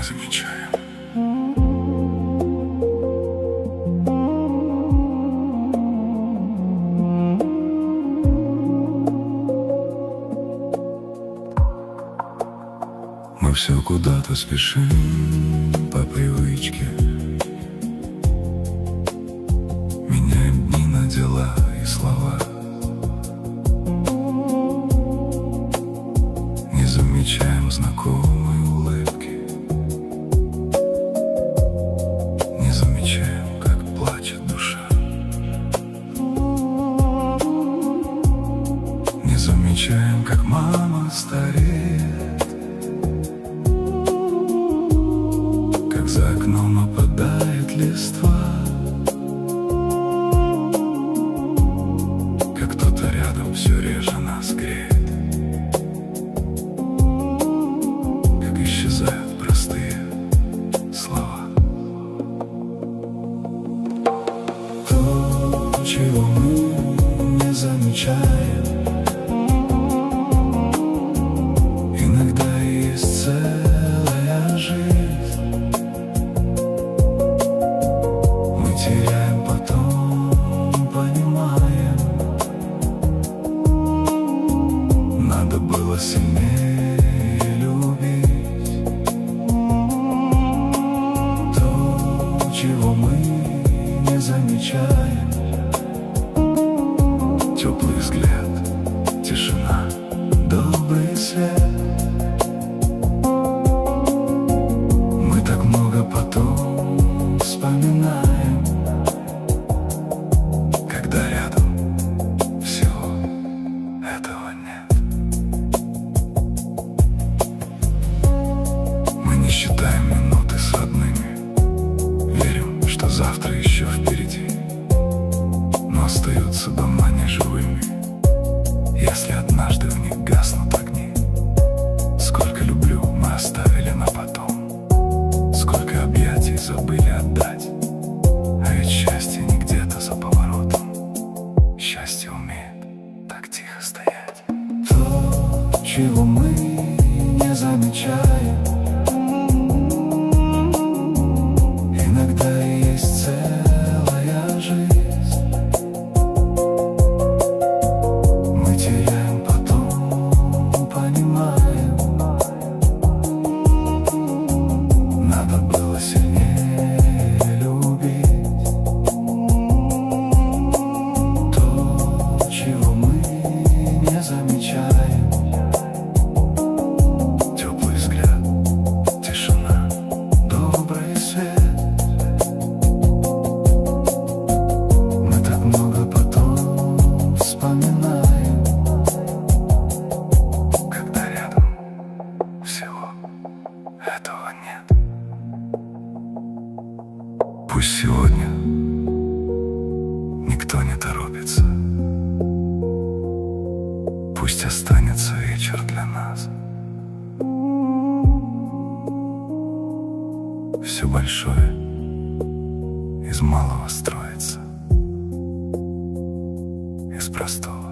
замечаем. Мы все куда-то спешим по привычке, меняем дни на дела и слова. Не замечаем знакомые улыбки, не замечаем, как плачет душа. Не замечаем, как мама стареет, как за окном опадает листва, как кто-то рядом все реже нас греет, как исчезают простые слова. То, чего мы не замечаем, иногда есть целая жизнь. Мы теряем, потом понимаем, надо было сильнее любить. То, чего мы не замечаем, теплый взгляд, тишина, добрый свет. Мы так много потом вспоминаем, когда рядом всего этого нет. Мы не считаем минуты с родными, верим, что завтра еще впереди, но остаются дома неживыми, если однажды в них гаснут огни. Сколько люблю мы оставили на потом, сколько объятий забыли отдать. А ведь счастье не где-то за поворотом, счастье умеет так тихо стоять. То, чего мы не замечаем, иногда есть целая жизнь. Мы теряем, потом понимаем, надо было сильнее любить. То, чего мы не замечаем, теплый взгляд, тишина, добрый свет. Мы так много потом вспоминаем, когда рядом всего этого нет. Пусть сегодня никто не торопится, пусть останется вечер для нас. Все большое из малого строится, из простого.